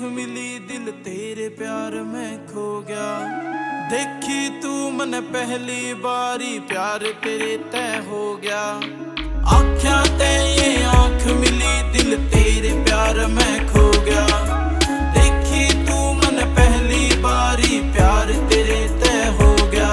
मिली दिल तेरे प्यार में खो गया। देखी तू मन पहली बारी प्यार तेरे तय हो गया। आख्या ते ये आँख मिली दिल तेरे प्यार में खो गया। देखी तू मन पहली बारी प्यार तेरे तय हो गया।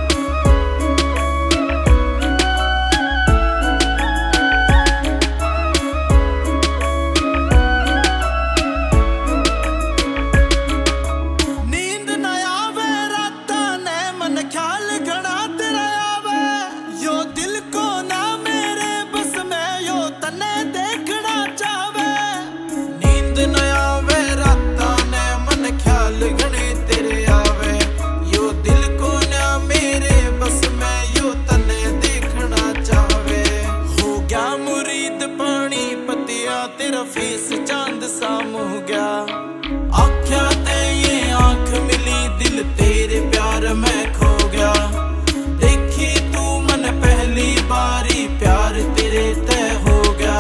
नींद न आवे राता ने मन ख्याल घना तेरा आवे। यो दिल को ना मेरे बस में यो तने देखना चावे। नींद न आवे राता ने मन ख्याल घने तेरे आवे। यो दिल को ना मेरे बस में यो तने देखना चावे। हो गया मुरीद पानी पतिया तेरा फेस चांद सा मुह गया। आख्या ते ये आँख मिली दिल तेरे प्यार में खो गया। देखी तू मन पहली बारी प्यार तेरे तय हो गया।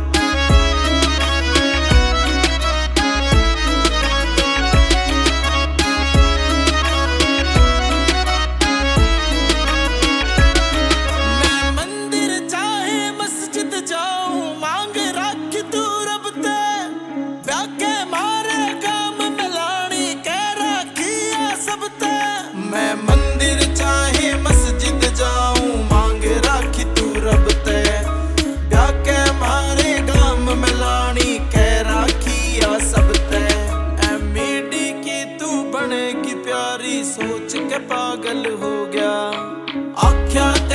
मैं मंदिर चाहे मस्जिद जाऊं मांग रख तू रब ते। ब्याह के मारे काम मिलानी कह रखिया सब ते। मैं मंदिर चाहे मस्जिद जाऊं मांग राखी तू रब ते। ब्याह के मारे काम मिलानी कह राखिया सब ते। मेडी की तू बनेगी प्यारी सोच के पागल हो गया। आख्या